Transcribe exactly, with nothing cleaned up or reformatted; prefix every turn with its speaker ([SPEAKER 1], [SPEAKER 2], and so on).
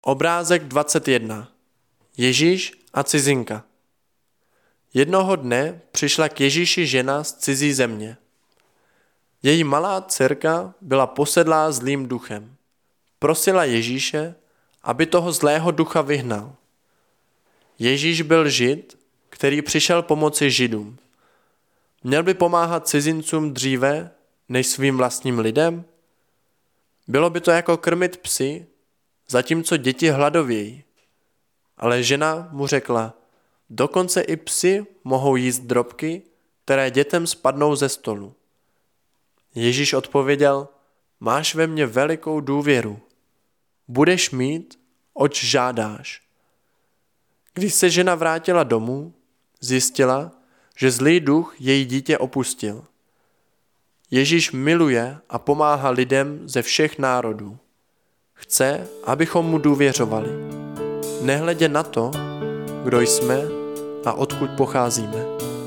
[SPEAKER 1] Obrázek dvacet jedna. Ježíš a cizinka. Jednoho dne přišla k Ježíši žena z cizí země. Její malá dcerka byla posedlá zlým duchem. Prosila Ježíše, aby toho zlého ducha vyhnal. Ježíš byl Žid, který přišel pomoci Židům. Měl by pomáhat cizincům dříve než svým vlastním lidem? Bylo by to jako krmit psy, zatímco děti hladovějí. Ale žena mu řekla, dokonce i psi mohou jíst drobky, které dětem spadnou ze stolu. Ježíš odpověděl, máš ve mně velikou důvěru. Budeš mít, oč žádáš. Když se žena vrátila domů, zjistila, že zlý duch její dítě opustil. Ježíš miluje a pomáhá lidem ze všech národů. Chce, abychom mu důvěřovali. Nehledě na to, kdo jsme a odkud pocházíme.